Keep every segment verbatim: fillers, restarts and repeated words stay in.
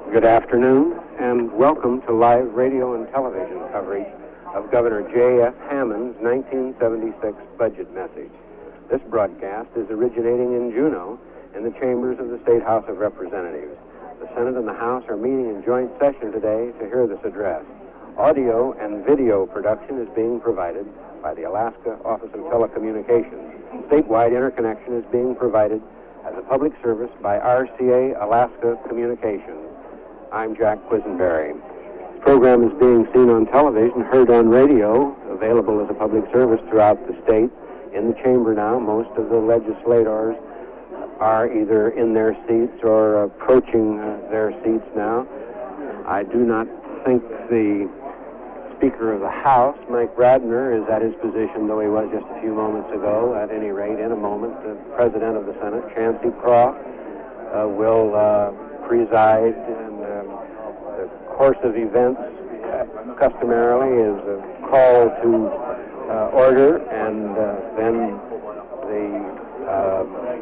Good afternoon, and welcome to live radio and television coverage of Governor J F Hammond's nineteen seventy-six budget message. This broadcast is originating in Juneau in the chambers of the State House of Representatives. The Senate and the House are meeting in joint session today to hear this address. Audio and video production is being provided by the Alaska Office of Telecommunications. Statewide interconnection is being provided as a public service by R C A Alaska Communications. I'm Jack Quisenberry. This program is being seen on television, heard on radio, available as a public service throughout the state. In the chamber now, most of the legislators are either in their seats or approaching uh, their seats now. I do not think the Speaker of the House, Mike Radner, is at his position, though he was just a few moments ago. At any rate, in a moment, the President of the Senate, Chancey Croft, uh, will uh, preside, and uh, the course of events uh, customarily is a call to uh, order, and uh, then the uh,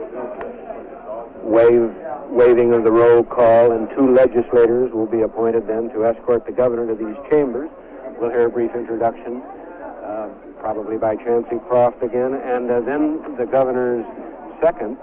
wave, waving of the roll call, and two legislators will be appointed then to escort the governor to these chambers. We'll hear a brief introduction, uh, probably by Chancey Croft again, and uh, then the governor's second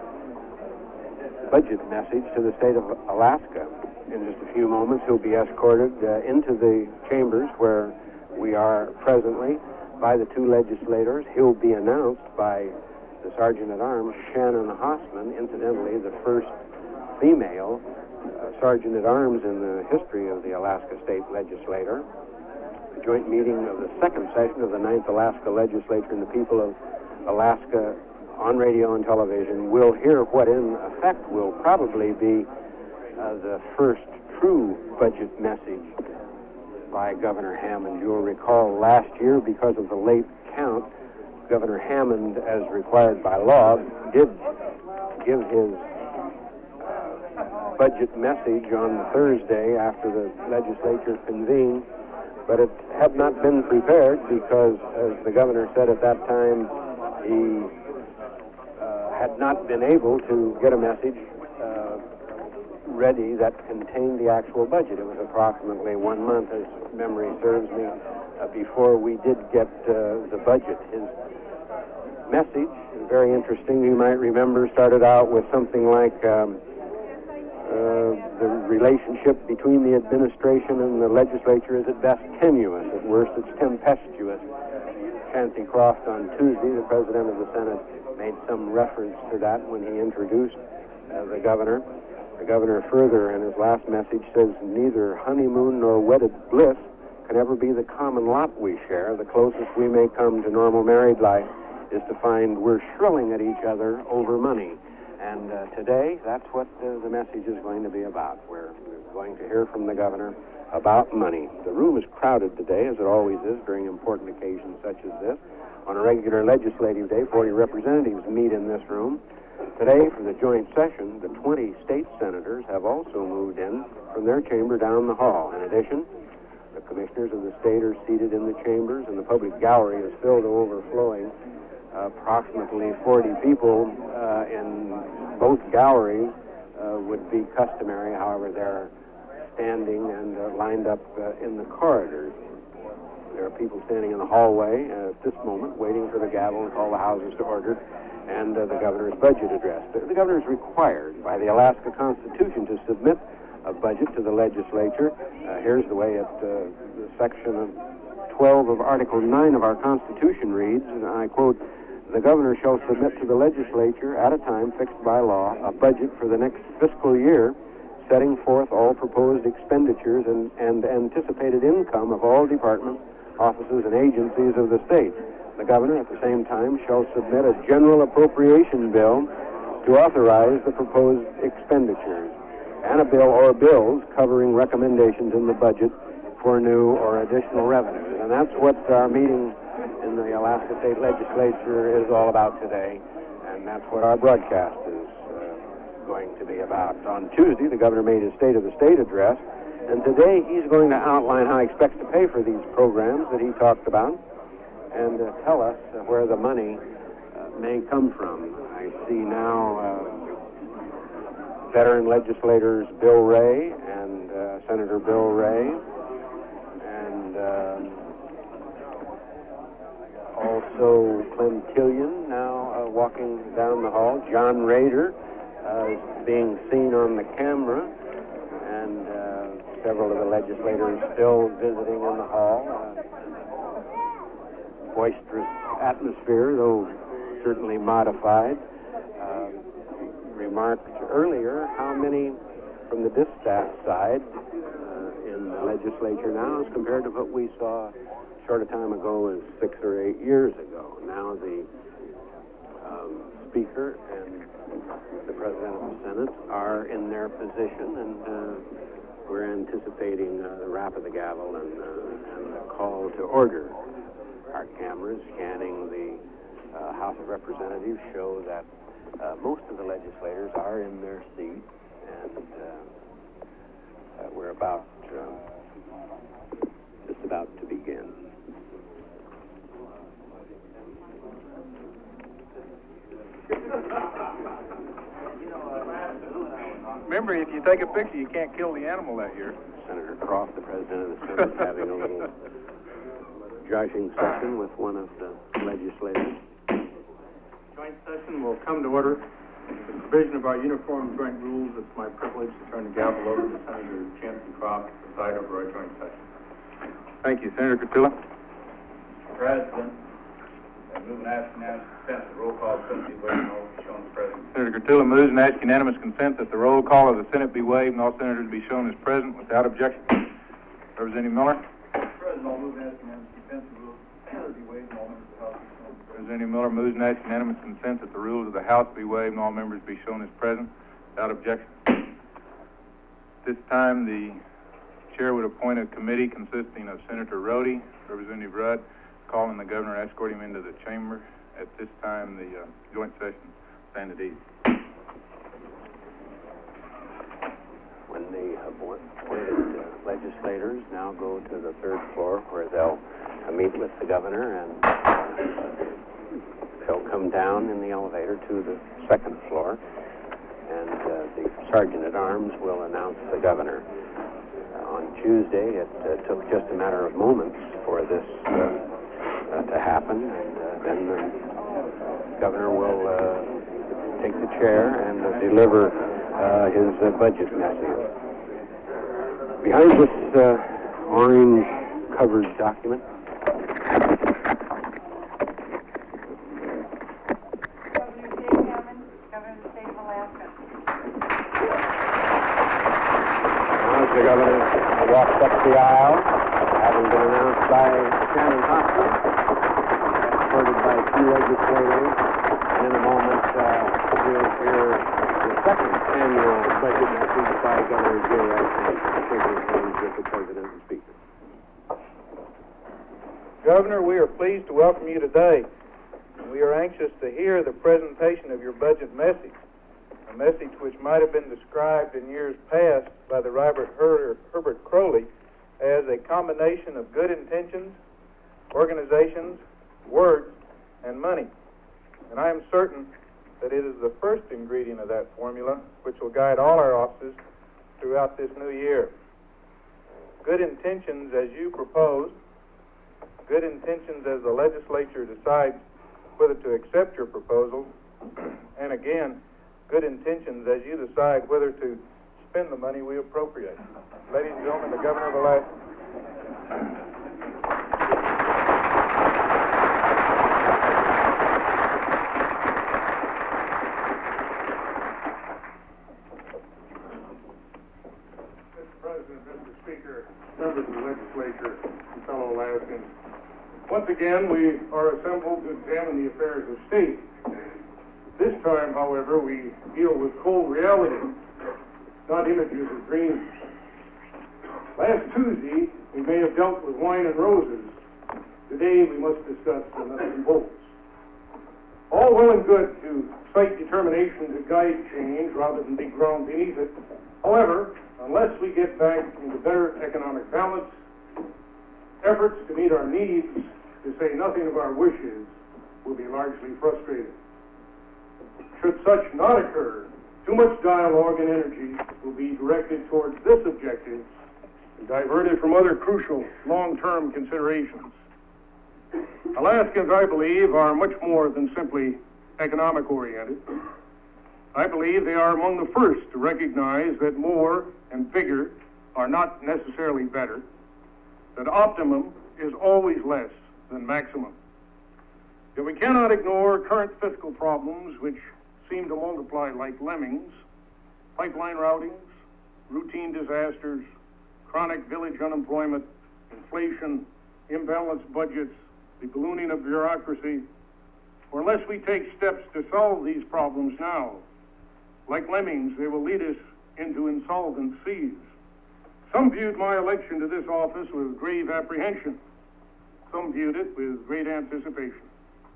budget message to the state of Alaska. In just a few moments, he'll be escorted uh, into the chambers where we are presently by the two legislators. He'll be announced by the Sergeant-at-Arms, Shannon Hossman, incidentally the first female uh, Sergeant-at-Arms in the history of the Alaska State Legislature. The joint meeting of the second session of the ninth Alaska Legislature and the people of Alaska on radio and television will hear what in effect will probably be uh, the first true budget message by Governor Hammond. You'll recall last year, because of the late count, Governor Hammond, as required by law, did give his uh, budget message on Thursday after the legislature convened, but it had not been prepared because, as the governor said at that time, he uh, had not been able to get a message uh, ready that contained the actual budget. It was approximately one month, as memory serves me, uh, before we did get uh, the budget. His message, very interesting, you might remember, started out with something like um, uh, the relationship between the administration and the legislature is at best tenuous, at worst it's tempestuous. Chancey Croft on Tuesday, the President of the Senate, made some reference to that when he introduced uh, the governor. The governor further in his last message says, neither honeymoon nor wedded bliss can ever be the common lot we share. The closest we may come to normal married life is to find we're shrilling at each other over money. And uh, today, that's what uh, the message is going to be about. We're, we're going to hear from the governor about money. The room is crowded today, as it always is during important occasions such as this. On a regular legislative day, forty representatives meet in this room. Today, for the joint session, the twenty state senators have also moved in from their chamber down the hall. In addition, the commissioners of the state are seated in the chambers, and the public gallery is filled to overflowing. Uh, approximately forty people uh, in both galleries uh, would be customary. However, they're standing and uh, lined up uh, in the corridors. There are people standing in the hallway uh, at this moment waiting for the gavel to call the houses to order and uh, the governor's budget address. The, the governor is required by the Alaska Constitution to submit a budget to the legislature. Uh, here's the way it, uh, the section of twelve of Article nine of our Constitution reads, and I quote, the governor shall submit to the legislature at a time fixed by law a budget for the next fiscal year, setting forth all proposed expenditures and, and anticipated income of all departments, offices, and agencies of the state. The governor, at the same time, shall submit a general appropriation bill to authorize the proposed expenditures, and a bill or bills covering recommendations in the budget for new or additional revenues. And that's what our meeting in the Alaska State Legislature is all about today, and that's what our broadcast is uh, going to be about. On Tuesday, the governor made his State of the State address, and today he's going to outline how he expects to pay for these programs that he talked about and uh, tell us uh, where the money uh, may come from. I see now uh, veteran legislators Bill Ray and uh, Senator Bill Ray, and um, also Clem Killian now uh, walking down the hall. John Rader uh, is being seen on the camera, and uh, several of the legislators still visiting in the hall. Uh, boisterous atmosphere, though certainly modified. Uh, remarked earlier how many from the distaff side uh, in the legislature now as compared to what we saw a short a time ago as six or eight years ago. Now the um, Speaker and the President of the Senate are in their position, and uh, we're anticipating uh, the rap of the gavel and, uh, and the call to order. Our cameras scanning the uh, House of Representatives show that uh, most of the legislators are in their seats, and uh, uh, we're about uh, just about to begin. Remember, if you take a picture, you can't kill the animal that year. Senator Croft, the President of the Senate, having a little joshing session with one of the legislators. Joint session will come to order. With the provision of our uniform joint rules, it's my privilege to turn the gavel over to Senator Chancey Croft to preside over our joint session. Thank you. Senator Cotulla. Mister President, I move and ask unanimous consent that the roll call of the Senate be waived and all be shown as present. Senator Cotulla moves and asks unanimous consent that the roll call of the Senate be waived and all senators be shown as present without objection. Representative Miller. Mister President, I'll move and ask unanimous consent that the rules be waived and all members of the House be shown as present. Representative Miller moves and asks unanimous consent that the rules of the House be waived and all members be shown as present without objection. This time, the chair would appoint a committee consisting of Senator Rhodey, Representative Rudd, calling the governor, escort him into the chamber. At this time, the uh, joint session stand at ease. When the appointed uh, legislators now go to the third floor where they'll uh, meet with the governor, and uh, they'll come down in the elevator to the second floor, and uh, the Sergeant-at-Arms will announce the governor. Uh, on Tuesday, it uh, took just a matter of moments for this uh, uh, to happen, and uh, then the governor will uh, take the chair and uh, deliver uh, his uh, budget message. Behind this uh, orange-covered document, the governor walks up the aisle, having been announced by Shannon Hopkins, escorted by two legislators, and in a moment uh, we'll hear the second annual budget message by Governor Jay Estes, shaking hands with the President and Speaker. Governor, we are pleased to welcome you today. We are anxious to hear the presentation of your budget message. A message which might have been described in years past by the Robert Her- Herbert Crowley as a combination of good intentions, organizations, words, and money. And I am certain that it is the first ingredient of that formula which will guide all our offices throughout this new year. Good intentions as you proposed, good intentions as the legislature decides whether to accept your proposal, and again, good intentions as you decide whether to spend the money we appropriate. Ladies and gentlemen, the Governor of Alaska. Mister President, Mister Speaker, members of the legislature, and fellow Alaskans, once again we are assembled to examine the affairs of state. This time, however, we deal with cold reality, not images of dreams. Last Tuesday, we may have dealt with wine and roses. Today, we must discuss the nuts and bolts. All well and good to cite determination to guide change rather than dig ground beneath it. However, unless we get back into better economic balance, efforts to meet our needs, to say nothing of our wishes, will be largely frustrated. Should such not occur, Too much dialogue and energy will be directed towards this objective and diverted from other crucial long-term considerations. Alaskans, I believe, are much more than simply economic-oriented. I believe they are among the first to recognize that more and bigger are not necessarily better, that optimum is always less than maximum. Yet we cannot ignore current fiscal problems which seem to multiply like lemmings: pipeline routings, routine disasters, chronic village unemployment, inflation, imbalanced budgets, the ballooning of bureaucracy. For unless we take steps to solve these problems now, like lemmings, they will lead us into insolvent seas. Some viewed my election to this office with grave apprehension. Some viewed it with great anticipation.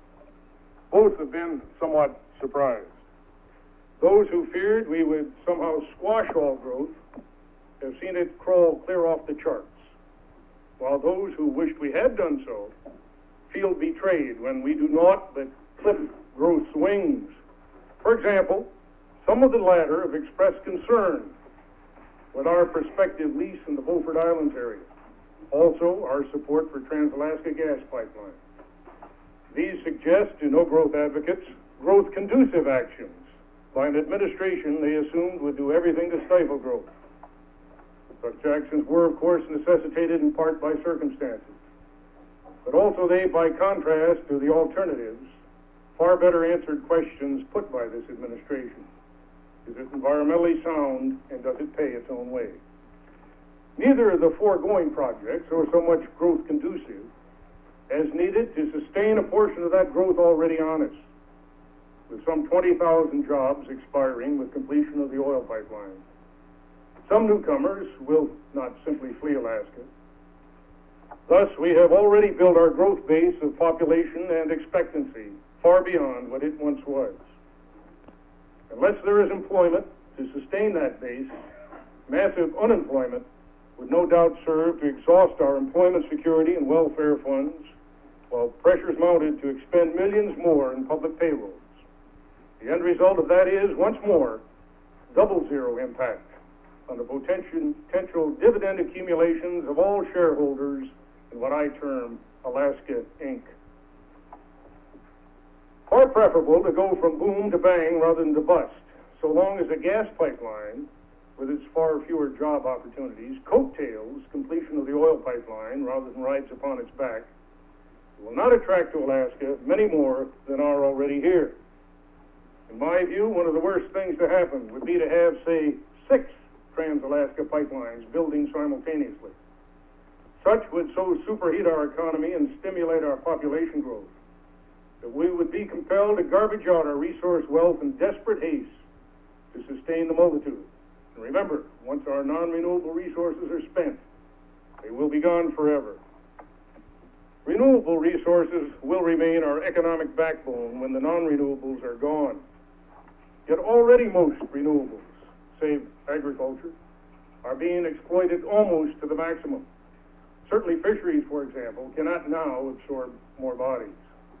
Both have been somewhat surprised. Those who feared we would somehow squash all growth have seen it crawl clear off the charts, while those who wished we had done so feel betrayed when we do not but clip growth's wings. For example, some of the latter have expressed concern with our prospective lease in the Beaufort Islands area, also our support for Trans-Alaska Gas Pipeline. These suggest to no growth advocates growth-conducive actions by an administration they assumed would do everything to stifle growth. Such actions were, of course, necessitated in part by circumstances, but also they, by contrast to the alternatives, far better answered questions put by this administration. Is it environmentally sound, and does it pay its own way? Neither of the foregoing projects are so much growth conducive as needed to sustain a portion of that growth already on us, with some twenty thousand jobs expiring with completion of the oil pipeline. Some newcomers will not simply flee Alaska. Thus, we have already built our growth base of population and expectancy far beyond what it once was. Unless there is employment to sustain that base, massive unemployment would no doubt serve to exhaust our employment security and welfare funds, while pressures mounted to expend millions more in public payrolls. The end result of that is, once more, double zero impact on the potential, potential dividend accumulations of all shareholders in what I term Alaska Incorporated. Far preferable to go from boom to bang rather than to bust, so long as a gas pipeline, with its far fewer job opportunities, coattails completion of the oil pipeline rather than rides upon its back, will not attract to Alaska many more than are already here. In my view, one of the worst things to happen would be to have, say, six Trans-Alaska pipelines building simultaneously. Such would so superheat our economy and stimulate our population growth that we would be compelled to garbage out our resource wealth in desperate haste to sustain the multitude. And remember, once our non-renewable resources are spent, they will be gone forever. Renewable resources will remain our economic backbone when the non-renewables are gone. Yet already most renewables, save agriculture, are being exploited almost to the maximum. Certainly fisheries, for example, cannot now absorb more bodies.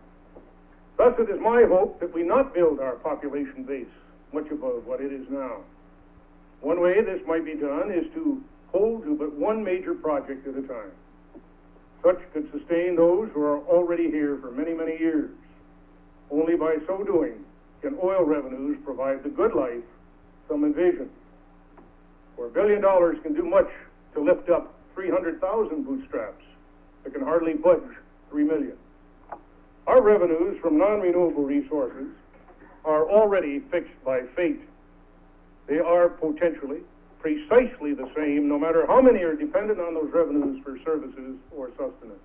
Thus, it is my hope that we not build our population base much above what it is now. One way this might be done is to hold to but one major project at a time. Such could sustain those who are already here for many, many years. Only by so doing can oil revenues provide the good life some envision. For a billion dollars can do much to lift up three hundred thousand bootstraps that can hardly budge three million. Our revenues from non-renewable resources are already fixed by fate. They are potentially precisely the same no matter how many are dependent on those revenues for services or sustenance.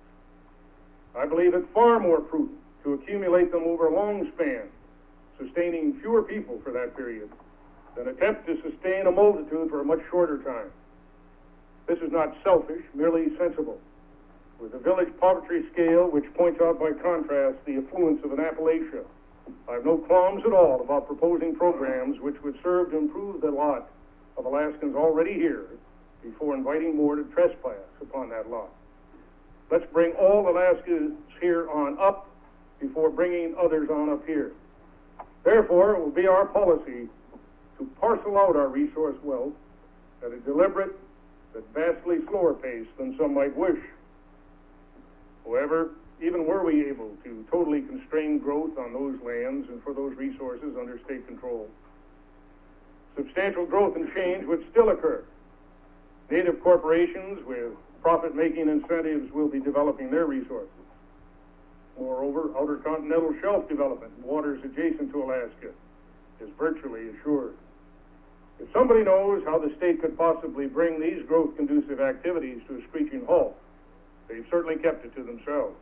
I believe it far more prudent to accumulate them over a long span, sustaining fewer people for that period, than attempt to sustain a multitude for a much shorter time. This is not selfish, merely sensible. With the village poverty scale, which points out by contrast the affluence of an Appalachia, I have no qualms at all about proposing programs which would serve to improve the lot of Alaskans already here before inviting more to trespass upon that lot. Let's bring all Alaskans here on up before bringing others on up here. Therefore, it will be our policy to parcel out our resource wealth at a deliberate but vastly slower pace than some might wish. However, even were we able to totally constrain growth on those lands and for those resources under state control, substantial growth and change would still occur. Native corporations with profit-making incentives will be developing their resources. Moreover, outer continental shelf development in waters adjacent to Alaska is virtually assured. If somebody knows how the state could possibly bring these growth-conducive activities to a screeching halt, they've certainly kept it to themselves.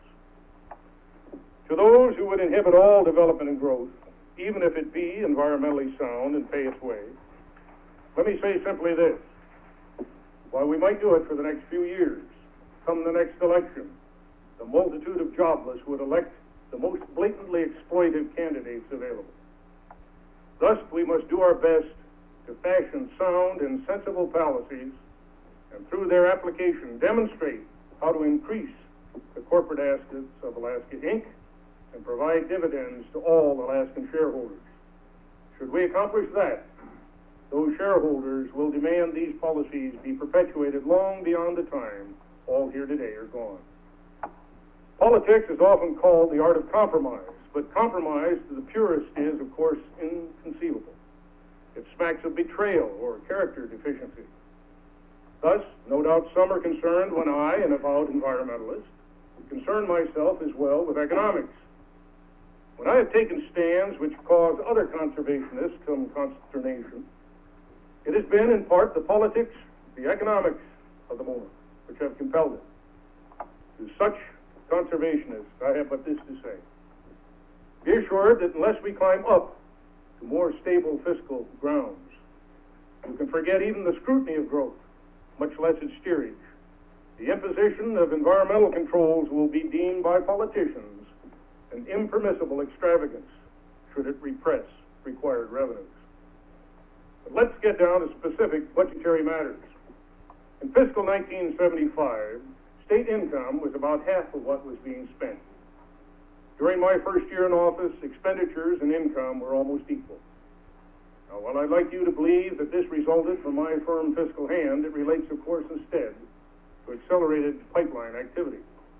To those who would inhibit all development and growth, even if it be environmentally sound and pay its way, let me say simply this. While we might do it for the next few years, come the next election, the multitude of jobless would elect the most blatantly exploitive candidates available. Thus, we must do our best to fashion sound and sensible policies, and through their application demonstrate how to increase the corporate assets of Alaska Incorporated and provide dividends to all Alaskan shareholders. Should we accomplish that, those shareholders will demand these policies be perpetuated long beyond the time all here today are gone. Politics is often called the art of compromise, but compromise to the purist is, of course, inconceivable. It smacks of betrayal or character deficiency. Thus, no doubt some are concerned when I, an avowed environmentalist, concern myself as well with economics. When I have taken stands which cause other conservationists some consternation, it has been in part the politics, the economics of the moment which have compelled it. To such conservationists, I have but this to say. Be assured that unless we climb up to more stable fiscal grounds, you can forget even the scrutiny of growth, much less its steerage. The imposition of environmental controls will be deemed by politicians an impermissible extravagance should it repress required revenues. But let's get down to specific budgetary matters. In fiscal nineteen seventy-five, state income was about half of what was being spent. During my first year in office, expenditures and income were almost equal. Now, while I'd like you to believe that this resulted from my firm fiscal hand, it relates, of course, instead to accelerated pipeline activity.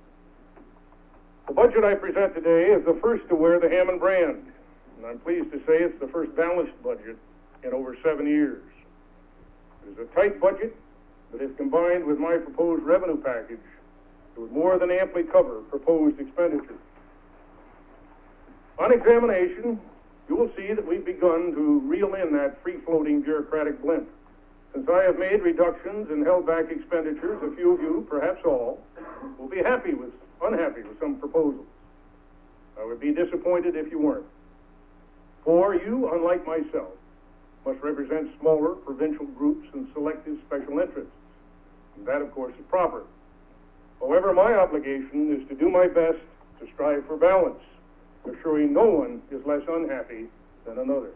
The budget I present today is the first to wear the Hammond brand, and I'm pleased to say it's the first balanced budget in over seven years. It is a tight budget, but if combined with my proposed revenue package, it would more than amply cover proposed expenditures. On examination, you will see that we've begun to reel in that free-floating bureaucratic blimp. Since I have made reductions and held back expenditures, a few of you, perhaps all, will be happy with, unhappy with some proposals. I would be disappointed if you weren't. For you, unlike myself, must represent smaller provincial groups and selective special interests. And that, of course, is proper. However, my obligation is to do my best to strive for balance, assuring no one is less unhappy than another.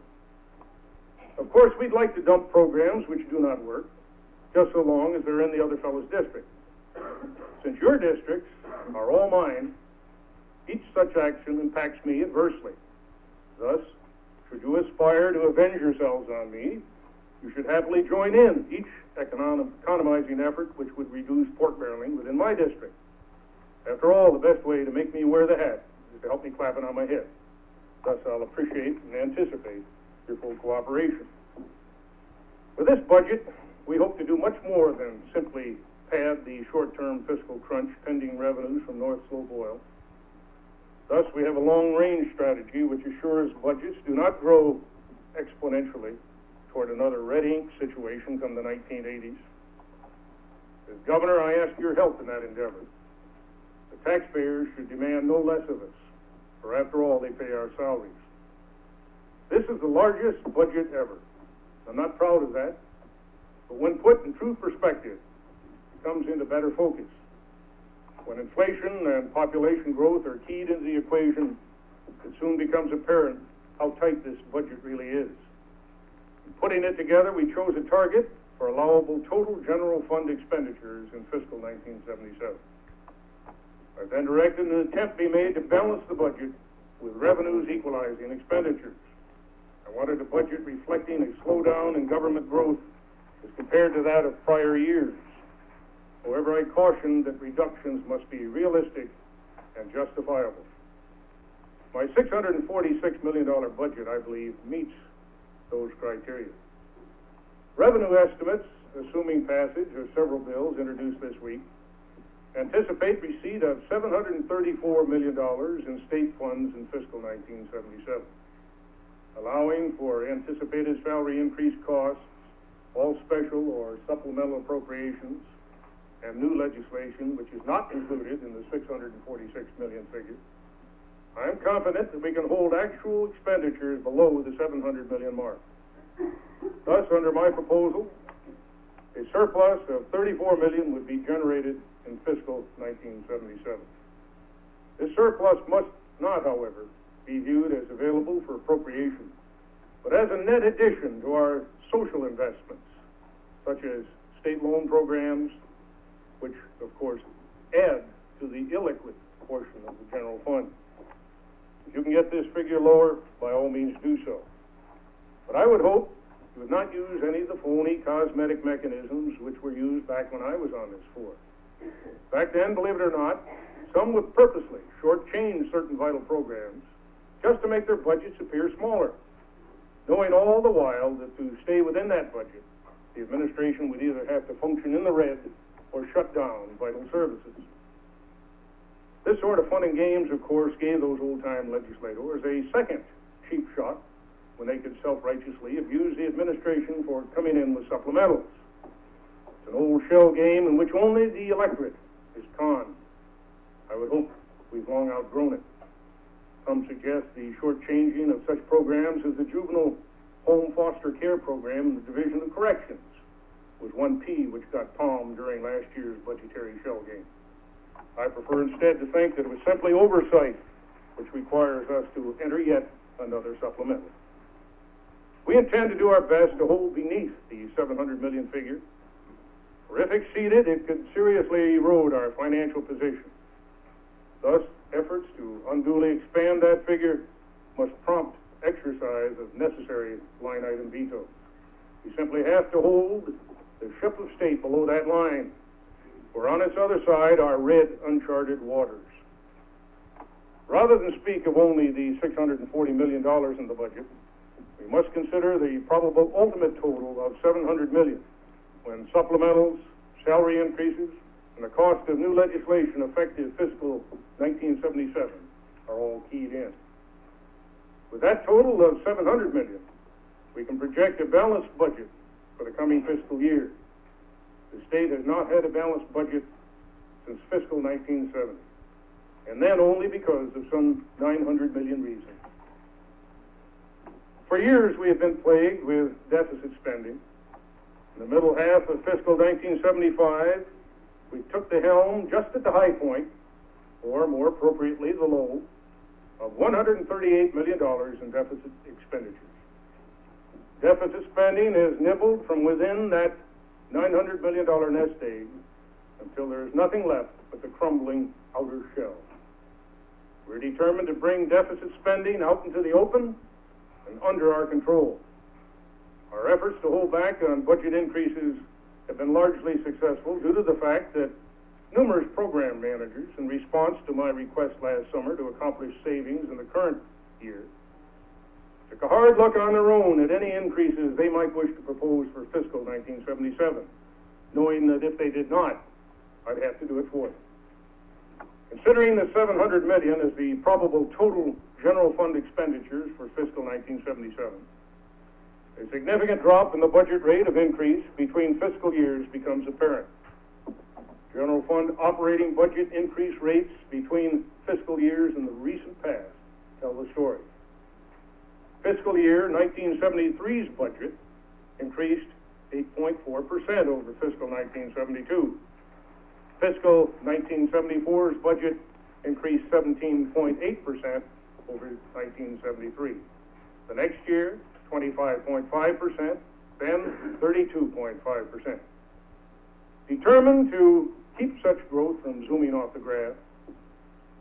Of course, we'd like to dump programs which do not work, just so long as they're in the other fellow's district. Since your districts are all mine, each such action impacts me adversely. Thus, should you aspire to avenge yourselves on me, you should happily join in each econom- economizing effort which would reduce pork barreling within my district. After all, the best way to make me wear the hat is to help me clap it on my head. Thus, I'll appreciate and anticipate your full cooperation. With this budget, we hope to do much more than simply pad the short-term fiscal crunch pending revenues from North Slope oil. Thus, we have a long-range strategy which assures budgets do not grow exponentially toward another red ink situation come the nineteen eighties. As governor, I ask your help in that endeavor. The taxpayers should demand no less of us, for after all, they pay our salaries. This is the largest budget ever. I'm not proud of that, but when put in true perspective, it comes into better focus. When inflation and population growth are keyed into the equation, it soon becomes apparent how tight this budget really is. In putting it together, we chose a target for allowable total general fund expenditures in fiscal nineteen seventy-seven. I then directed an attempt be made to balance the budget with revenues equalizing expenditures. I wanted a budget reflecting a slowdown in government growth as compared to that of prior years. However, I cautioned that reductions must be realistic and justifiable. My six hundred forty-six million dollars budget, I believe, meets those criteria. Revenue estimates, assuming passage of several bills introduced this week, anticipate receipt of seven hundred thirty-four million dollars in state funds in fiscal nineteen seventy-seven, allowing for anticipated salary increase costs, all special or supplemental appropriations, and new legislation which is not included in the six hundred forty-six million dollars figure. I am confident that we can hold actual expenditures below the seven hundred million dollars mark. Thus, under my proposal, a surplus of thirty-four million dollars would be generated in fiscal nineteen seventy-seven. This surplus must not, however, be viewed as available for appropriation, but as a net addition to our social investments, such as state loan programs, which, of course, add to the illiquid portion of the general fund. If you can get this figure lower, by all means do so. But I would hope you would not use any of the phony cosmetic mechanisms which were used back when I was on this floor. Back then, believe it or not, some would purposely shortchange certain vital programs just to make their budgets appear smaller, knowing all the while that to stay within that budget, the administration would either have to function in the red or shut down vital services. This sort of fun and games, of course, gave those old-time legislators a second cheap shot when they could self-righteously abuse the administration for coming in with supplementals. It's an old shell game in which only the electorate is conned. I would hope we've long outgrown it. Some suggest the shortchanging of such programs as the Juvenile Home Foster Care Program in the Division of Corrections was one P which got palmed during last year's budgetary shell game. I prefer instead to think that it was simply oversight which requires us to enter yet another supplemental. We intend to do our best to hold beneath the seven hundred million dollars figure, for if exceeded, it could seriously erode our financial position. Thus, efforts to unduly expand that figure must prompt exercise of necessary line item vetoes. We simply have to hold the ship of state below that line, for on its other side are red, uncharted waters. Rather than speak of only the six hundred forty million dollars in the budget, we must consider the probable ultimate total of seven hundred million dollars when supplementals, salary increases, and the cost of new legislation effective fiscal nineteen seventy-seven are all keyed in. With that total of seven hundred million dollars, we can project a balanced budget for the coming fiscal year. The state has not had a balanced budget since fiscal nineteen seventy, and then only because of some nine hundred million dollars reasons. For years, we have been plagued with deficit spending. In the middle half of fiscal nineteen seventy-five, we took the helm just at the high point, or more appropriately, the low, of one hundred thirty-eight million dollars in deficit expenditures. Deficit spending is nibbled from within that nine hundred million dollars nest egg until there is nothing left but the crumbling outer shell. We're determined to bring deficit spending out into the open and under our control. Our efforts to hold back on budget increases have been largely successful due to the fact that numerous program managers, in response to my request last summer to accomplish savings in the current year, took a hard look on their own at any increases they might wish to propose for fiscal nineteen seventy-seven, knowing that if they did not, I'd have to do it for them. Considering the seven hundred million dollars as the probable total general fund expenditures for fiscal nineteen seventy-seven, a significant drop in the budget rate of increase between fiscal years becomes apparent. General fund operating budget increase rates between fiscal years in the recent past tell the story. Fiscal year nineteen seventy-three's budget increased eight point four percent over fiscal nineteen seventy-two. Fiscal nineteen seventy-four's budget increased seventeen point eight percent over nineteen seventy-three. The next year, twenty-five point five percent, then thirty-two point five percent. Determined to keep such growth from zooming off the graph,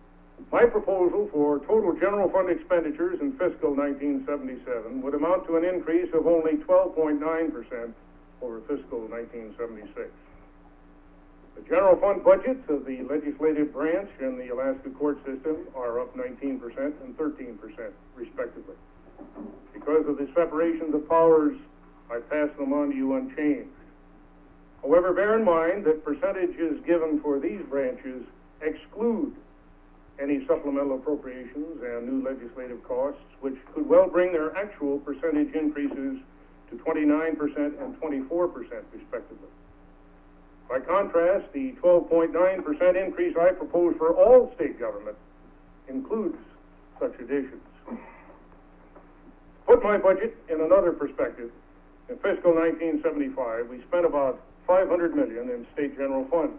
My proposal for total general fund expenditures in fiscal nineteen seventy-seven would amount to an increase of only twelve point nine percent over fiscal nineteen seventy-six. The general fund budgets of the legislative branch and the Alaska court system are up nineteen percent and thirteen percent, respectively. Because of the separation of powers, I pass them on to you unchanged. However, bear in mind that percentages given for these branches exclude any supplemental appropriations and new legislative costs, which could well bring their actual percentage increases to twenty-nine percent and twenty-four percent, respectively. By contrast, the twelve point nine percent increase I propose for all state government includes such additions. Put my budget in another perspective. In fiscal nineteen seventy-five, we spent about five hundred million dollars in state general funds.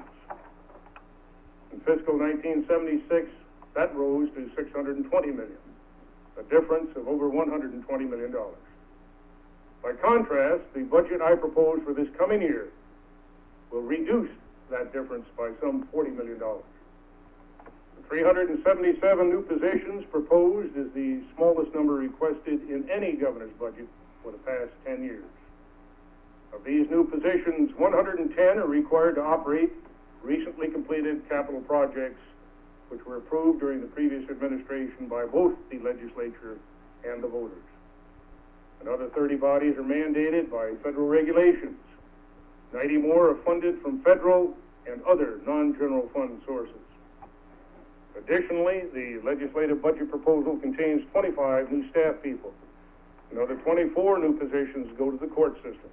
In fiscal nineteen seventy-six, that rose to six hundred twenty million dollars, a difference of over one hundred twenty million dollars. By contrast, the budget I propose for this coming year will reduce that difference by some forty million dollars. The three hundred seventy-seven new positions proposed is the smallest number requested in any governor's budget for the past ten years. Of these new positions, one hundred ten are required to operate recently completed capital projects which were approved during the previous administration by both the legislature and the voters. Another thirty bodies are mandated by federal regulations. ninety more are funded from federal and other non-general fund sources. Additionally, the legislative budget proposal contains twenty-five new staff people. Another twenty-four new positions go to the court system.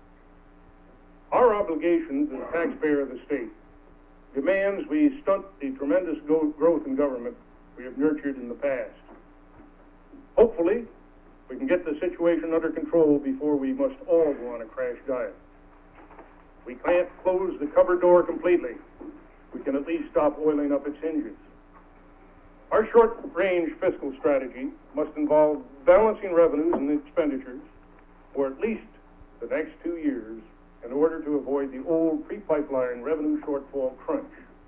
Our obligation to the taxpayer of the state demands we stunt the tremendous go- growth in government we have nurtured in the past. Hopefully, we can get the situation under control before we must all go on a crash diet. We can't close the cupboard door completely. We can at least stop oiling up its hinges. Our short-range fiscal strategy must involve balancing revenues and expenditures for at least the next two years in order to avoid the old pre-pipeline revenue shortfall crunch.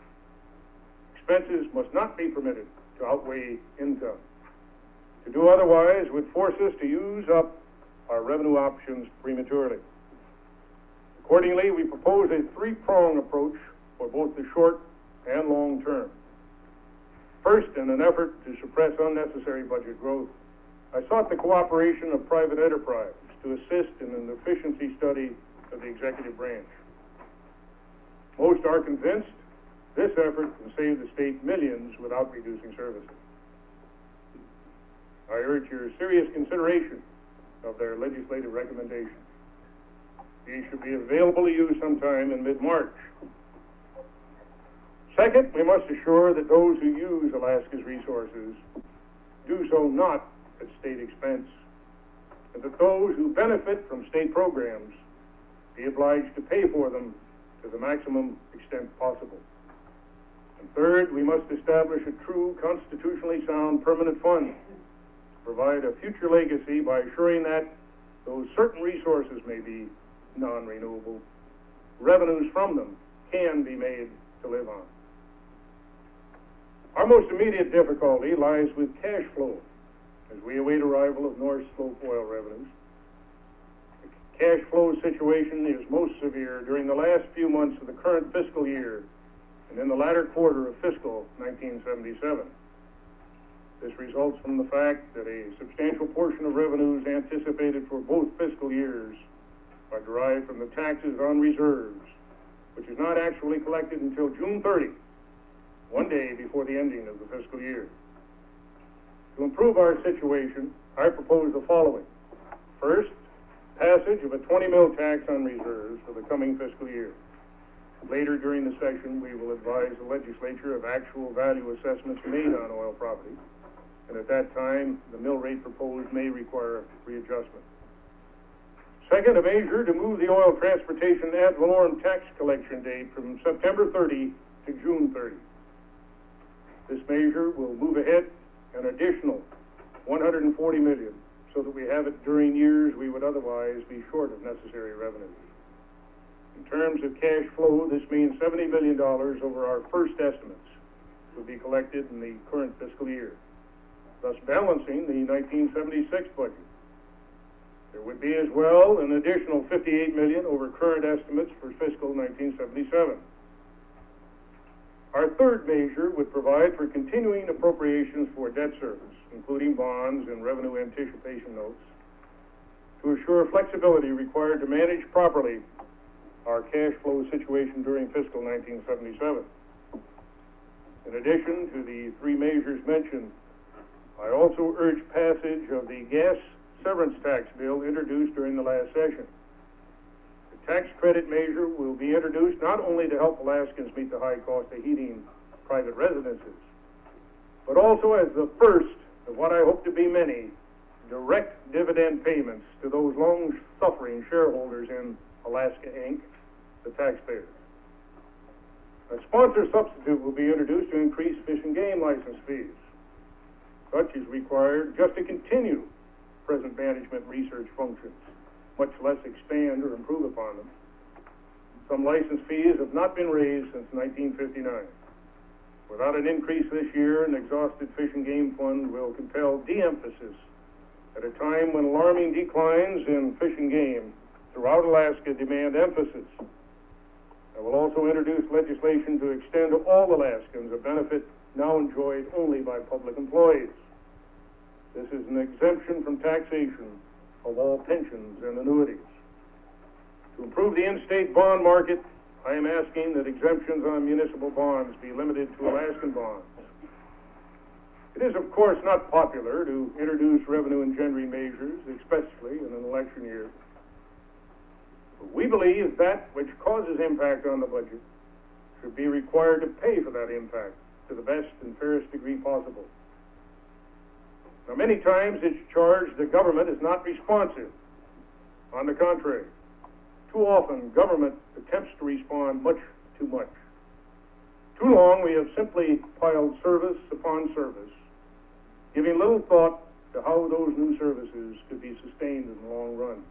Expenses must not be permitted to outweigh income. To do otherwise would force us to use up our revenue options prematurely. Accordingly, we propose a three-prong approach for both the short and long term. First, in an effort to suppress unnecessary budget growth, I sought the cooperation of private enterprise to assist in an efficiency study of the executive branch. Most are convinced this effort can save the state millions without reducing services. I urge your serious consideration of their legislative recommendations. These should be available to you sometime in mid-March. Second, we must assure that those who use Alaska's resources do so not at state expense, and that those who benefit from state programs be obliged to pay for them to the maximum extent possible. And third, we must establish a true constitutionally sound permanent fund to provide a future legacy by assuring that, though certain resources may be non-renewable, revenues from them can be made to live on. Our most immediate difficulty lies with cash flow as we await arrival of North Slope oil revenues. The cash flow situation is most severe during the last few months of the current fiscal year and in the latter quarter of fiscal nineteen seventy-seven. This results from the fact that a substantial portion of revenues anticipated for both fiscal years are derived from the taxes on reserves, which is not actually collected until June thirtieth, one day before the ending of the fiscal year. To improve our situation, I propose the following. First, passage of a twenty mil tax on reserves for the coming fiscal year. Later during the session, we will advise the legislature of actual value assessments made on oil property, and at that time, the mill rate proposed may require readjustment. Second, a measure to move the oil transportation ad valorem tax collection date from September thirtieth to June thirtieth. This measure will move ahead an additional one hundred forty million dollars so that we have it during years we would otherwise be short of necessary revenues. In terms of cash flow, this means seventy million dollars over our first estimates, would be collected in the current fiscal year, thus balancing the nineteen seventy-six budget. There would be as well an additional fifty-eight million dollars over current estimates for fiscal nineteen seventy-seven. Our third measure would provide for continuing appropriations for debt service, including bonds and revenue anticipation notes, to assure flexibility required to manage properly our cash flow situation during fiscal nineteen seventy-seven. In addition to the three measures mentioned, I also urge passage of the gas severance tax bill introduced during the last session. The tax credit measure will be introduced not only to help Alaskans meet the high cost of heating private residences, but also as the first of what I hope to be many direct dividend payments to those long-suffering shareholders in Alaska Incorporated, the taxpayers. A sponsor substitute will be introduced to increase fish and game license fees. Such is required just to continue present management research functions, much less expand or improve upon them. Some license fees have not been raised since nineteen fifty-nine. Without an increase this year, an exhausted fish and game fund will compel de-emphasis at a time when alarming declines in fish and game throughout Alaska demand emphasis. I will also introduce legislation to extend to all Alaskans a benefit now enjoyed only by public employees. This is an exemption from taxation of all pensions and annuities. To improve the in-state bond market, I am asking that exemptions on municipal bonds be limited to Alaskan bonds. It is, of course, not popular to introduce revenue-engendering measures, especially in an election year. But we believe that which causes impact on the budget should be required to pay for that impact to the best and fairest degree possible. Now, many times it's charged the government is not responsive. On the contrary, too often government attempts to respond much too much. Too long we have simply piled service upon service, giving little thought to how those new services could be sustained in the long run.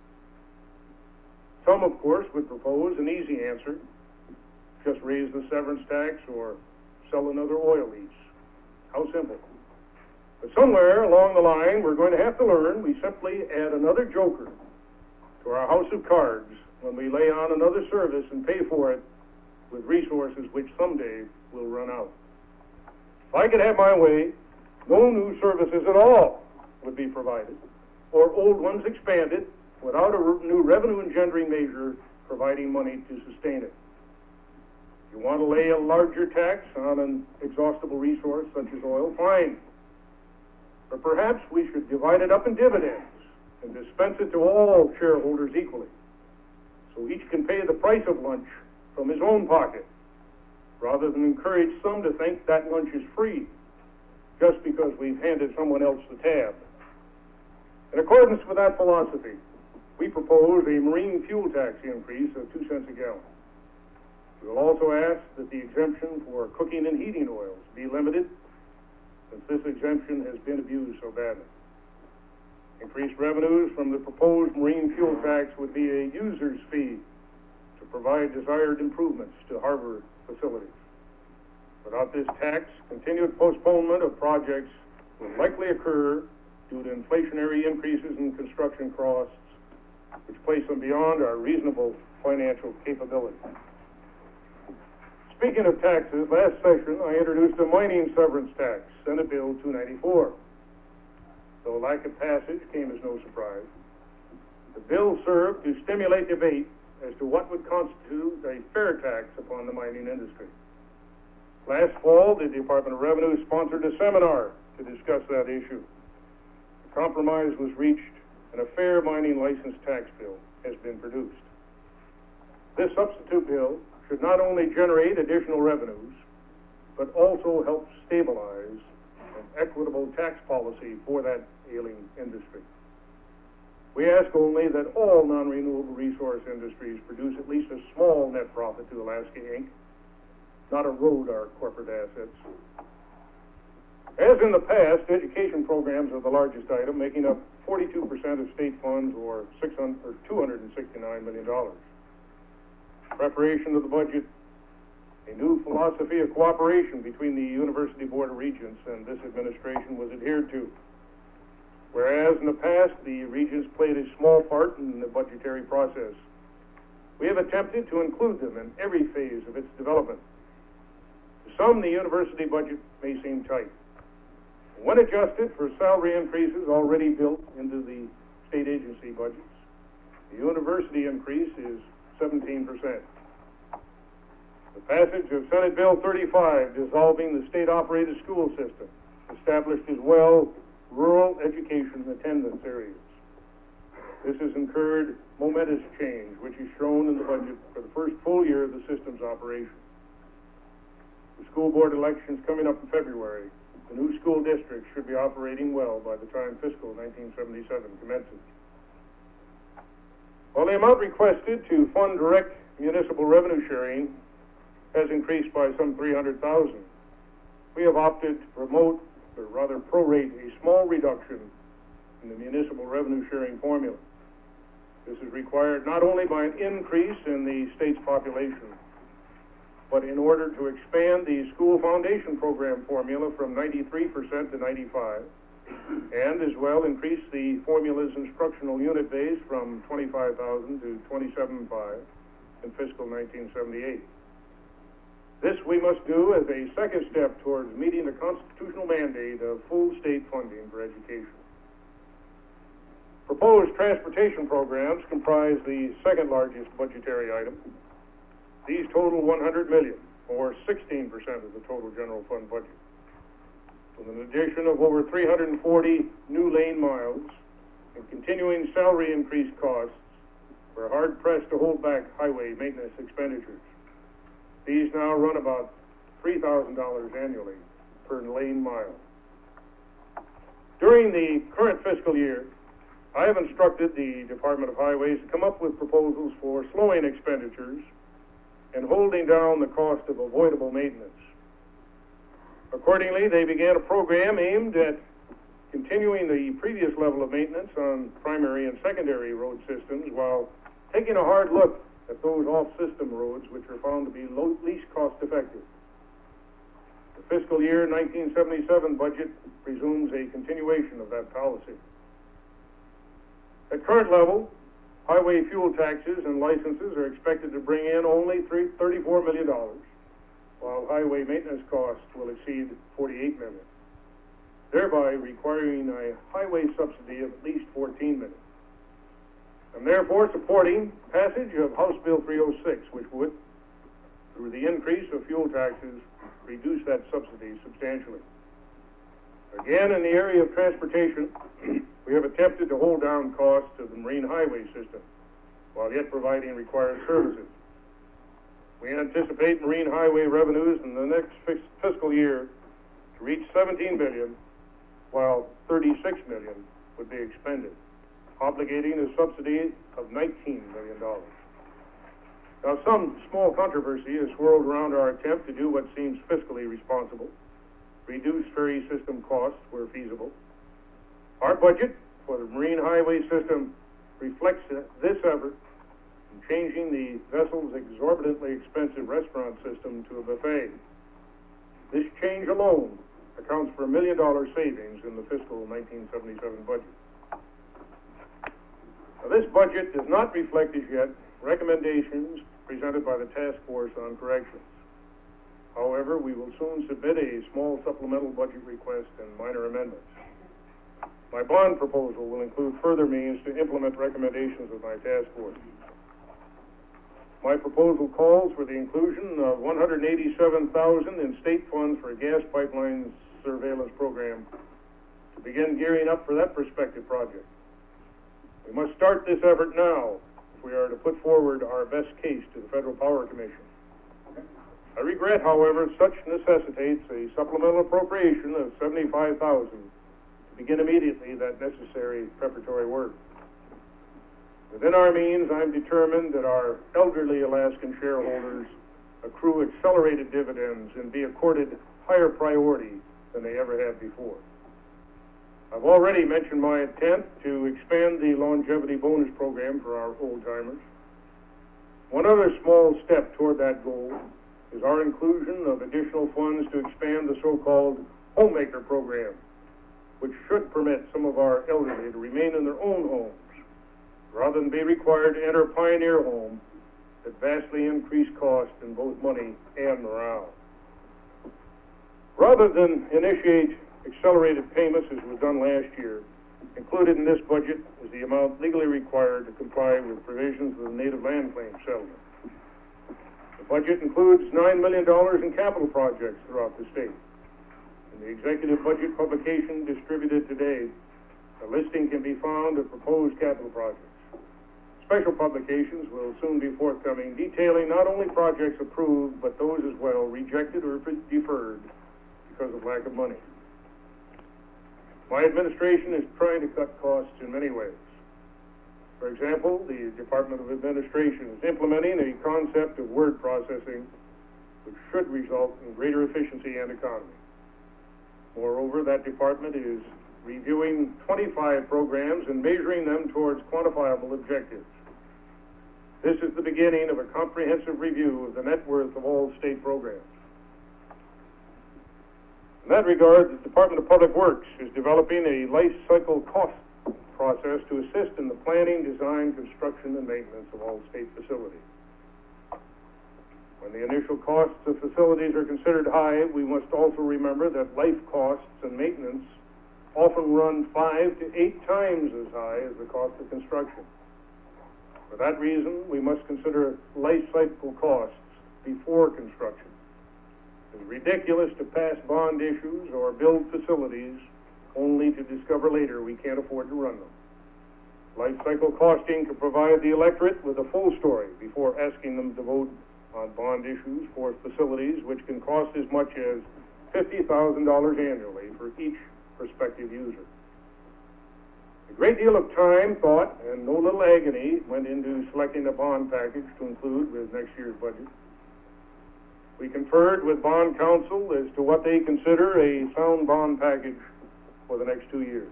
Some, of course, would propose an easy answer: just raise the severance tax or sell another oil lease. How simple. But somewhere along the line, we're going to have to learn we simply add another joker to our house of cards when we lay on another service and pay for it with resources which someday will run out. If I could have my way, no new services at all would be provided, or old ones expanded without a re- new revenue-engendering measure providing money to sustain it. If you want to lay a larger tax on an exhaustible resource such as oil, fine. But perhaps we should divide it up in dividends and dispense it to all shareholders equally, so each can pay the price of lunch from his own pocket, rather than encourage some to think that lunch is free just because we've handed someone else the tab. In accordance with that philosophy, we propose a marine fuel tax increase of two cents a gallon. We will also ask that the exemption for cooking and heating oils be limited, since this exemption has been abused so badly. Increased revenues from the proposed marine fuel tax would be a user's fee to provide desired improvements to harbor facilities. Without this tax, continued postponement of projects will likely occur due to inflationary increases in construction costs, which place them beyond our reasonable financial capability. Speaking of taxes, last session I introduced a mining severance tax, Senate Bill two ninety-four. Though lack of passage came as no surprise, the bill served to stimulate debate as to what would constitute a fair tax upon the mining industry. Last fall, the Department of Revenue sponsored a seminar to discuss that issue. A compromise was reached, and a fair mining license tax bill has been produced. This substitute bill should not only generate additional revenues, but also help stabilize an equitable tax policy for that ailing industry. We ask only that all non-renewable resource industries produce at least a small net profit to Alaska Incorporated, not erode our corporate assets. As in the past, education programs are the largest item, making up forty-two percent of state funds, or two hundred sixty-nine million dollars. Preparation of the budget A new philosophy of cooperation between the University Board of Regents and this administration was adhered to. Whereas in the past, the Regents played a small part in the budgetary process, we have attempted to include them in every phase of its development. To some, the university budget may seem tight. When adjusted for salary increases already built into the state agency budgets, the university increase is seventeen percent. The passage of Senate Bill thirty-five, dissolving the state-operated school system, established as well rural education attendance areas. This has incurred momentous change, which is shown in the budget for the first full year of the system's operation. The school board elections coming up in February, the new school district should be operating well by the time fiscal nineteen seventy-seven commences. While the amount requested to fund direct municipal revenue sharing has increased by some three hundred thousand dollars, we have opted to promote, or rather prorate, a small reduction in the municipal revenue sharing formula. This is required not only by an increase in the state's population, but in order to expand the school foundation program formula from ninety-three percent to ninety-five, and as well increase the formula's instructional unit base from twenty-five thousand to twenty-seven thousand five hundred in fiscal nineteen seventy-eight. This we must do as a second step towards meeting the constitutional mandate of full state funding for education. Proposed transportation programs comprise the second largest budgetary item. These total one hundred million dollars, or sixteen percent of the total general fund budget. With an addition of over three hundred forty new lane miles and continuing salary increase costs, we're hard pressed to hold back highway maintenance expenditures. These now run about three thousand dollars annually per lane mile. During the current fiscal year, I have instructed the Department of Highways to come up with proposals for slowing expenditures and holding down the cost of avoidable maintenance. Accordingly, they began a program aimed at continuing the previous level of maintenance on primary and secondary road systems while taking a hard look at those off-system roads which are found to be low, least cost-effective. The fiscal year nineteen seventy-seven budget presumes a continuation of that policy. At current level, highway fuel taxes and licenses are expected to bring in only thirty-four million dollars, while highway maintenance costs will exceed forty-eight million dollars, thereby requiring a highway subsidy of at least fourteen million dollars. I'm therefore supporting passage of House Bill three oh six, which would, through the increase of fuel taxes, reduce that subsidy substantially. Again, in the area of transportation, we have attempted to hold down costs of the marine highway system while yet providing required services. We anticipate marine highway revenues in the next fiscal year to reach seventeen billion dollars, while thirty-six million dollars would be expended, obligating a subsidy of nineteen million dollars. Now, some small controversy has swirled around our attempt to do what seems fiscally responsible, reduce ferry system costs where feasible. Our budget for the marine highway system reflects this effort in changing the vessel's exorbitantly expensive restaurant system to a buffet. This change alone accounts for a million dollar savings in the fiscal nineteen seventy-seven budget. Now, this budget does not reflect as yet recommendations presented by the Task Force on Corrections. However, we will soon submit a small supplemental budget request and minor amendments. My bond proposal will include further means to implement recommendations of my task force. My proposal calls for the inclusion of one hundred eighty-seven thousand dollars in state funds for a gas pipeline surveillance program to begin gearing up for that prospective project. We must start this effort now if we are to put forward our best case to the Federal Power Commission. I regret, however, such necessitates a supplemental appropriation of seventy-five thousand dollars to begin immediately that necessary preparatory work. Within our means, I'm determined that our elderly Alaskan shareholders accrue accelerated dividends and be accorded higher priority than they ever have before. I've already mentioned my intent to expand the longevity bonus program for our old-timers. One other small step toward that goal is our inclusion of additional funds to expand the so-called homemaker program, which should permit some of our elderly to remain in their own homes rather than be required to enter a pioneer home that vastly increase cost in both money and morale. Rather than initiate accelerated payments as was done last year, included in this budget is the amount legally required to comply with provisions of the Native Land Claim Settlement. The budget includes nine million dollars in capital projects throughout the state. In the executive budget publication distributed today, a listing can be found of proposed capital projects. Special publications will soon be forthcoming, detailing not only projects approved, but those as well rejected or deferred because of lack of money. My administration is trying to cut costs in many ways. For example, the Department of Administration is implementing a concept of word processing which should result in greater efficiency and economy. Moreover, that department is reviewing twenty-five programs and measuring them towards quantifiable objectives. This is the beginning of a comprehensive review of the net worth of all state programs. In that regard, the Department of Public Works is developing a life cycle cost process to assist in the planning, design, construction, and maintenance of all state facilities. When the initial costs of facilities are considered high, we must also remember that life costs and maintenance often run five to eight times as high as the cost of construction. For that reason, we must consider life cycle costs before construction. It's ridiculous to pass bond issues or build facilities only to discover later we can't afford to run them. Life cycle costing can provide the electorate with a full story before asking them to vote on bond issues for facilities which can cost as much as fifty thousand dollars annually for each prospective user. A great deal of time, thought, and no little agony went into selecting a bond package to include with next year's budget. We conferred with bond counsel as to what they consider a sound bond package for the next two years.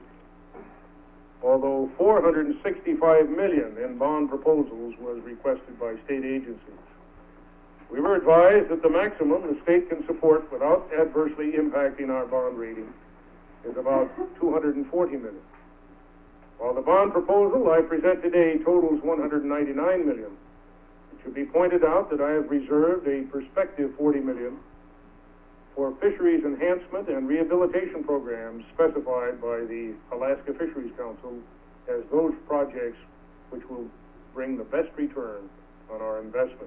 Although four hundred sixty-five million dollars in bond proposals was requested by state agencies, we were advised that the maximum the state can support without adversely impacting our bond rating is about two hundred forty million dollars. While the bond proposal I present today totals one hundred ninety-nine million dollars, it should be pointed out that I have reserved a prospective forty million dollars for fisheries enhancement and rehabilitation programs specified by the Alaska Fisheries Council as those projects which will bring the best return on our investment.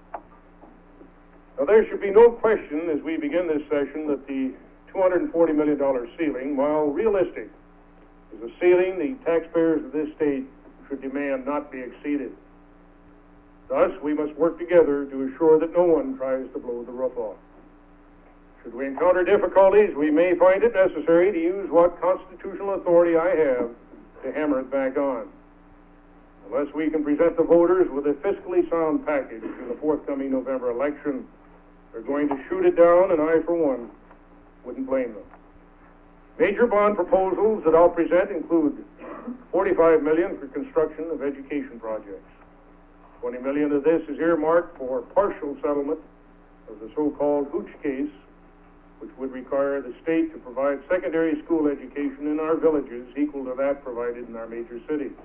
Now, there should be no question as we begin this session that the two hundred forty million dollars ceiling, while realistic, is a ceiling the taxpayers of this state should demand not be exceeded. Thus, we must work together to assure that no one tries to blow the roof off. Should we encounter difficulties, we may find it necessary to use what constitutional authority I have to hammer it back on. Unless we can present the voters with a fiscally sound package in the forthcoming November election, they're going to shoot it down, and I, for one, wouldn't blame them. Major bond proposals that I'll present include forty-five million dollars for construction of education projects. twenty million dollars of this is earmarked for partial settlement of the so-called Hooch case, which would require the state to provide secondary school education in our villages equal to that provided in our major cities.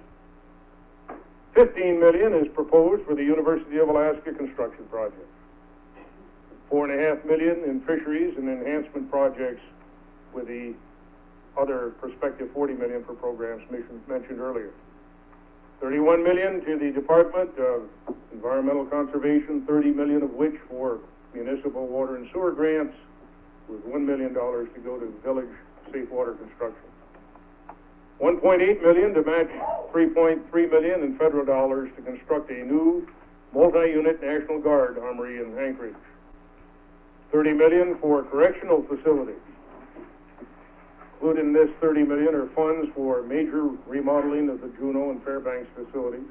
fifteen million dollars is proposed for the University of Alaska construction project. Four and a half million dollars in fisheries and enhancement projects, with the other prospective forty million dollars for programs mentioned earlier. thirty-one million dollars to the Department of Environmental Conservation, thirty million dollars of which for municipal water and sewer grants, with one million dollars to go to village safe water construction. one point eight million dollars to match three point three million dollars in federal dollars to construct a new multi-unit National Guard armory in Anchorage. thirty million dollars for correctional facilities. Included in this thirty million dollars are funds for major remodeling of the Juneau and Fairbanks facilities.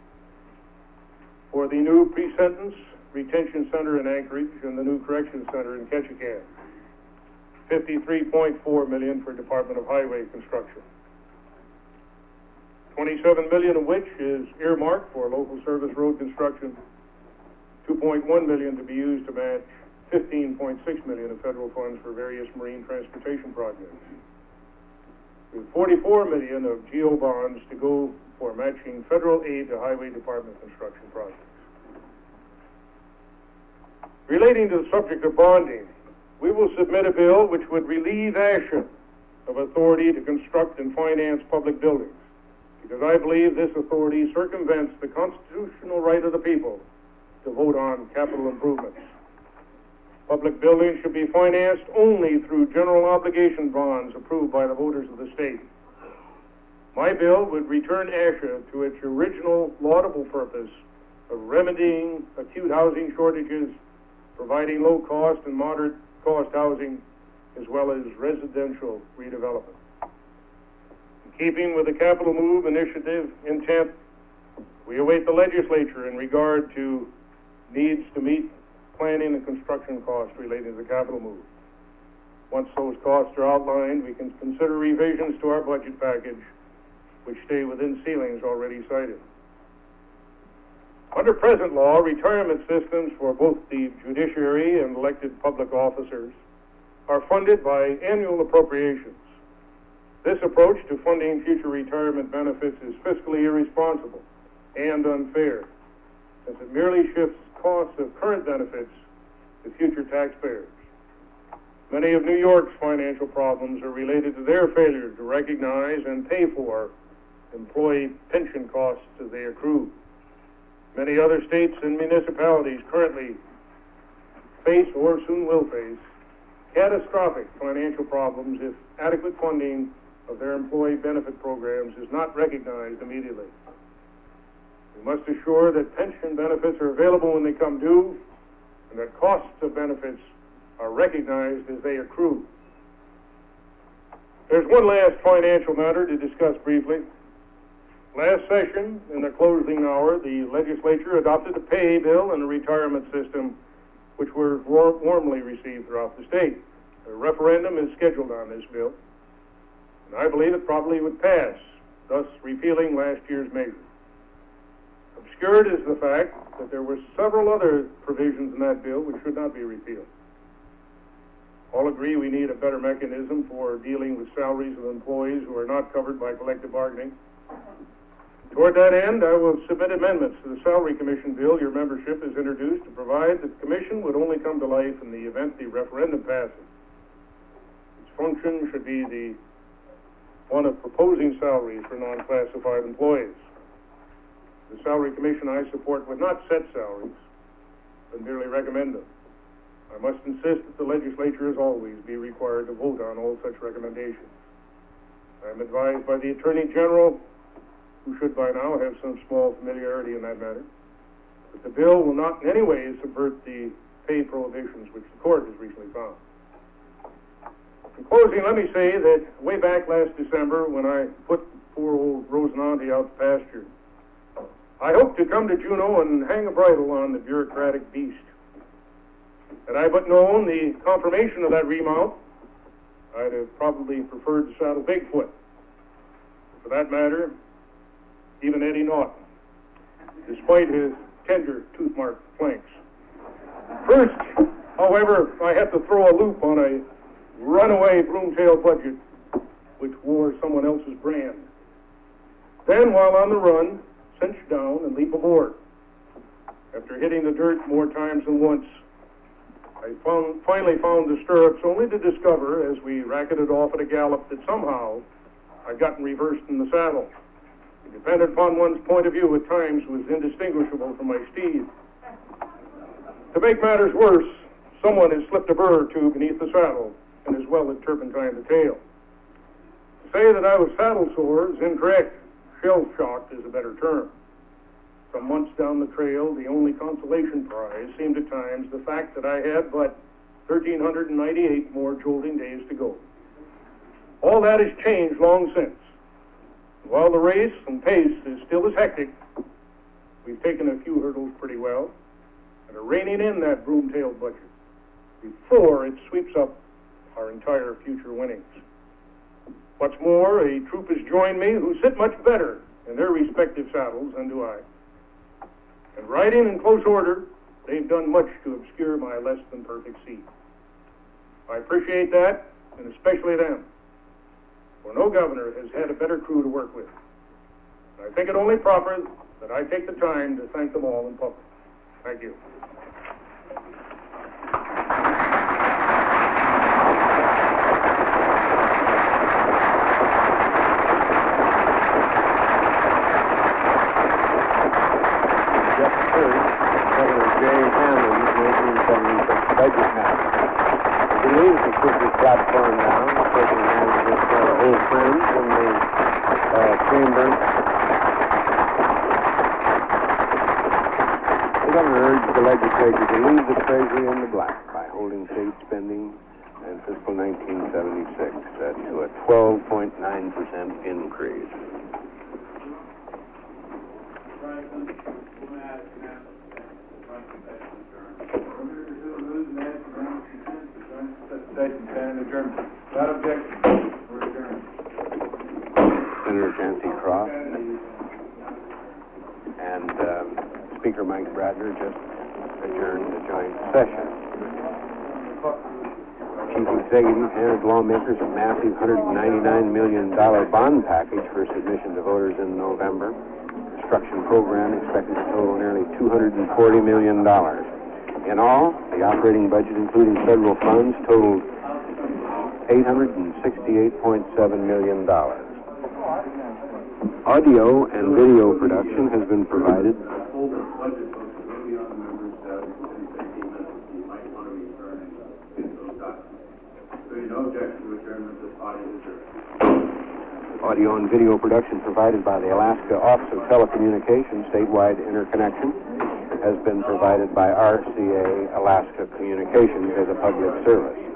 For the new pre-sentence retention center in Anchorage and the new correction center in Ketchikan. fifty-three point four million dollars for Department of Highway construction. twenty-seven million dollars of which is earmarked for local service road construction. two point one million dollars to be used to match fifteen point six million dollars of federal funds for various marine transportation projects. With forty-four million dollars of GEO bonds to go for matching federal aid to highway department construction projects. Relating to the subject of bonding, we will submit a bill which would relieve ASHA of authority to construct and finance public buildings, because I believe this authority circumvents the constitutional right of the people to vote on capital improvements. Public buildings should be financed only through general obligation bonds approved by the voters of the state. My bill would return ASHA to its original laudable purpose of remedying acute housing shortages, providing low-cost and moderate-cost housing, as well as residential redevelopment. In keeping with the Capital Move initiative intent, we await the legislature in regard to needs to meet planning and construction costs relating to the Capital Move. Once those costs are outlined, we can consider revisions to our budget package, which stay within ceilings already cited. Under present law, retirement systems for both the judiciary and elected public officers are funded by annual appropriations. This approach to funding future retirement benefits is fiscally irresponsible and unfair, since it merely shifts costs of current benefits to future taxpayers. Many of New York's financial problems are related to their failure to recognize and pay for employee pension costs as they accrue. Many other states and municipalities currently face or soon will face catastrophic financial problems if adequate funding of their employee benefit programs is not recognized immediately. We must assure that pension benefits are available when they come due, and that costs of benefits are recognized as they accrue. There's one last financial matter to discuss briefly. Last session, in the closing hour, the legislature adopted a pay bill and a retirement system which were war- warmly received throughout the state. A referendum is scheduled on this bill, and I believe it probably would pass, thus repealing last year's measure. Obscured is the fact that there were several other provisions in that bill which should not be repealed. All agree we need a better mechanism for dealing with salaries of employees who are not covered by collective bargaining. Toward that end, I will submit amendments to the Salary Commission bill your membership has introduced to provide that the Commission would only come to life in the event the referendum passes. Its function should be the one of proposing salaries for non-classified employees. The Salary Commission I support would not set salaries, but merely recommend them. I must insist that the legislature, as always, be required to vote on all such recommendations. I am advised by the Attorney General, who should by now have some small familiarity in that matter, that the bill will not in any way subvert the pay prohibitions which the court has recently found. In closing, let me say that way back last December, when I put poor old Rosinante out to pasture, I hoped to come to Juneau and hang a bridle on the bureaucratic beast. Had I but known the confirmation of that remount, I'd have probably preferred to saddle Bigfoot. For that matter, even Eddie Norton, despite his tender tooth-marked flanks. First, however, I had to throw a loop on a runaway broomtail budget which wore someone else's brand. Then, while on the run, cinch down and leap aboard. After hitting the dirt more times than once, I found, finally found the stirrups, only to discover, as we racketed off at a gallop, that somehow I'd gotten reversed in the saddle. It depended upon one's point of view at times was indistinguishable from my steed. To make matters worse, someone had slipped a burr or two beneath the saddle, and as well had turpentined the tail. To say that I was saddle sore is incorrect. Shell-shocked is a better term. Some months down the trail, the only consolation prize seemed at times the fact that I had but one thousand three hundred ninety-eight more jolting days to go. All that has changed long since. While the race and pace is still as hectic, we've taken a few hurdles pretty well and are reining in that broomtail budget before it sweeps up our entire future winnings. What's more, a troop has joined me who sit much better in their respective saddles than do I. And riding in close order, they've done much to obscure my less than perfect seed. I appreciate that, and especially them, for no governor has had a better crew to work with. I think it only proper that I take the time to thank them all in public. Thank you. Budget map. He leaves the Christmas platform down, shaking hands with uh, old friends in the uh, chamber. The governor urged the legislature to leave the Treasury in the black by holding state spending in fiscal nineteen seventy-six uh, to a twelve point nine percent increase. Stand adjourned. Without objection, we're adjourned. Senator Chancy Croft and um, Speaker Mike Bradner just adjourned the joint session. Chief Executive handed lawmakers a massive one hundred ninety-nine million dollars bond package for submission to voters in November. Construction program expected to total nearly two hundred forty million dollars. In all, the operating budget, including federal funds, totaled eight hundred sixty-eight point seven million dollars. Audio and video production has been provided. Audio and video production provided by the Alaska Office of Telecommunications Statewide Interconnection has been provided by R C A Alaska Communications as a public service.